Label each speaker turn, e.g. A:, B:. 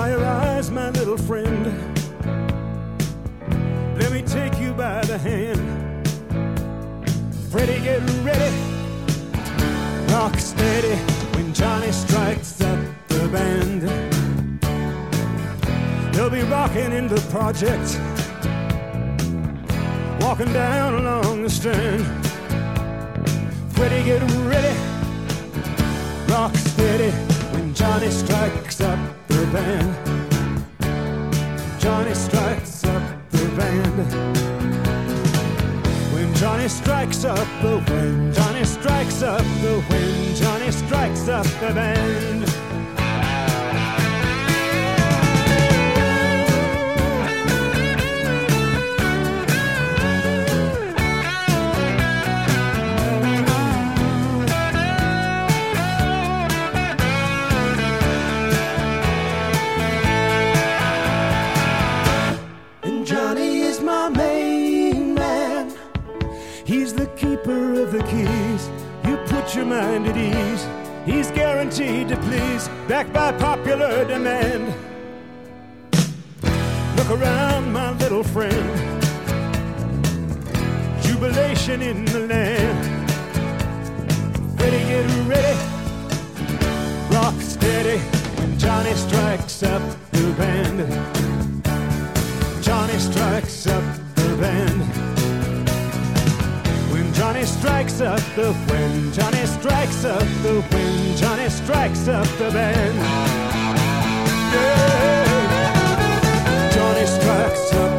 A: Dry your eyes, my little friend. Let me take you by the hand. Freddie, get ready. Rock steady when Johnny strikes up the band. They'll be rocking in the project, walking down along the strand. Freddie, get ready. Rock steady when Johnny strikes up the band. Johnny strikes up the band. When Johnny strikes up the wind, Johnny strikes up the wind, Johnny strikes up the band. Of the keys, you put your mind at ease. He's guaranteed to please, backed by popular demand. Look around, my little friend. Jubilation in the land. Ready, get ready. Rock steady when Johnny strikes up the band. Johnny strikes up the band. Johnny strikes up the wind, Johnny strikes up the wind, Johnny strikes up the band. Yeah. Johnny strikes up